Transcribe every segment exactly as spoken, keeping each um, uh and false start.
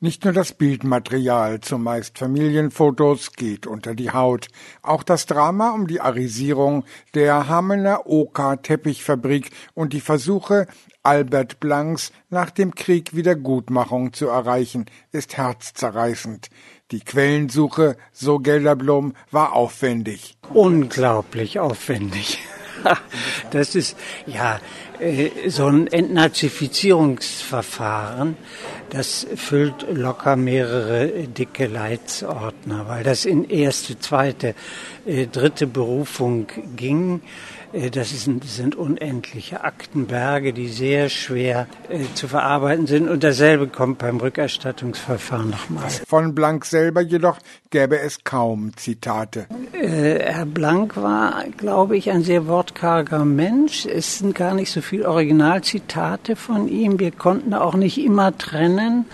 Nicht nur das Bildmaterial, zumeist Familienfotos, geht unter die Haut. Auch das Drama um die Arisierung der Hamelner Oka-Teppichfabrik und die Versuche, Albert Blanks nach dem Krieg Wiedergutmachung zu erreichen, ist herzzerreißend. Die Quellensuche, so Gelderblom, war aufwendig. Unglaublich aufwendig. Das ist ja so ein Entnazifizierungsverfahren, das füllt locker mehrere dicke Leitsordner, weil das in erste, zweite, dritte Berufung ging. Das sind, das sind unendliche Aktenberge, die sehr schwer äh, zu verarbeiten sind. Und dasselbe kommt beim Rückerstattungsverfahren nochmal. Von Blank selber jedoch gäbe es kaum Zitate. Äh, Herr Blank war, glaube ich, ein sehr wortkarger Mensch. Es sind gar nicht so viele Originalzitate von ihm. Wir konnten auch nicht immer trennen.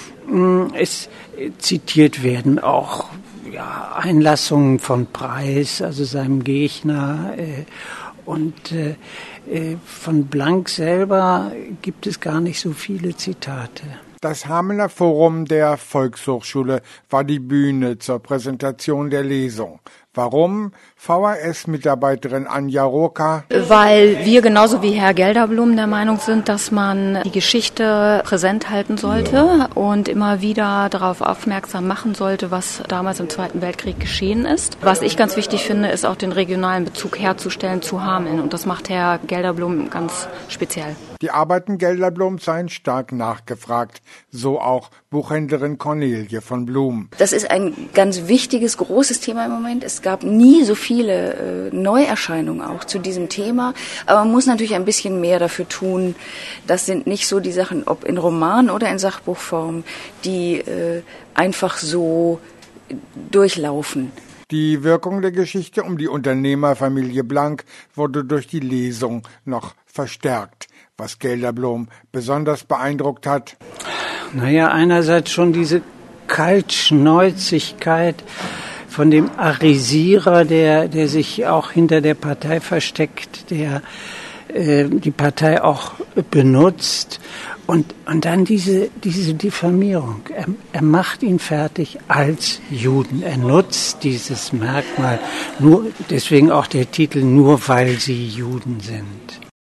Es äh, zitiert werden auch ja, Einlassungen von Preis, also seinem Gegner. Äh, Und äh, von Blank selber gibt es gar nicht so viele Zitate. Das Hamelner Forum der Volkshochschule war die Bühne zur Präsentation der Lesung. Warum? V H S-Mitarbeiterin Anja Roka. Weil wir genauso wie Herr Gelderblom der Meinung sind, dass man die Geschichte präsent halten sollte ja. und immer wieder darauf aufmerksam machen sollte, was damals im Zweiten Weltkrieg geschehen ist. Was ich ganz wichtig finde, ist auch den regionalen Bezug herzustellen zu Hameln. Und das macht Herr Gelderblom ganz speziell. Die Arbeiten Gelderbloms seien stark nachgefragt, so auch Buchhändlerin Cornelie von Blum. Das ist ein ganz wichtiges, großes Thema im Moment. Es gab nie so viele äh, Neuerscheinungen auch zu diesem Thema, aber man muss natürlich ein bisschen mehr dafür tun. Das sind nicht so die Sachen, ob in Roman oder in Sachbuchform, die äh, einfach so durchlaufen. Die Wirkung der Geschichte um die Unternehmerfamilie Blank wurde durch die Lesung noch verstärkt. Was Gelderblom besonders beeindruckt hat? Naja, einerseits schon diese Kaltschnäuzigkeit von dem Arisierer, der, der sich auch hinter der Partei versteckt, der äh, die Partei auch benutzt. Und, und dann diese, diese Diffamierung. Er, er macht ihn fertig als Juden. Er nutzt dieses Merkmal, nur, deswegen auch der Titel, nur weil sie Juden sind.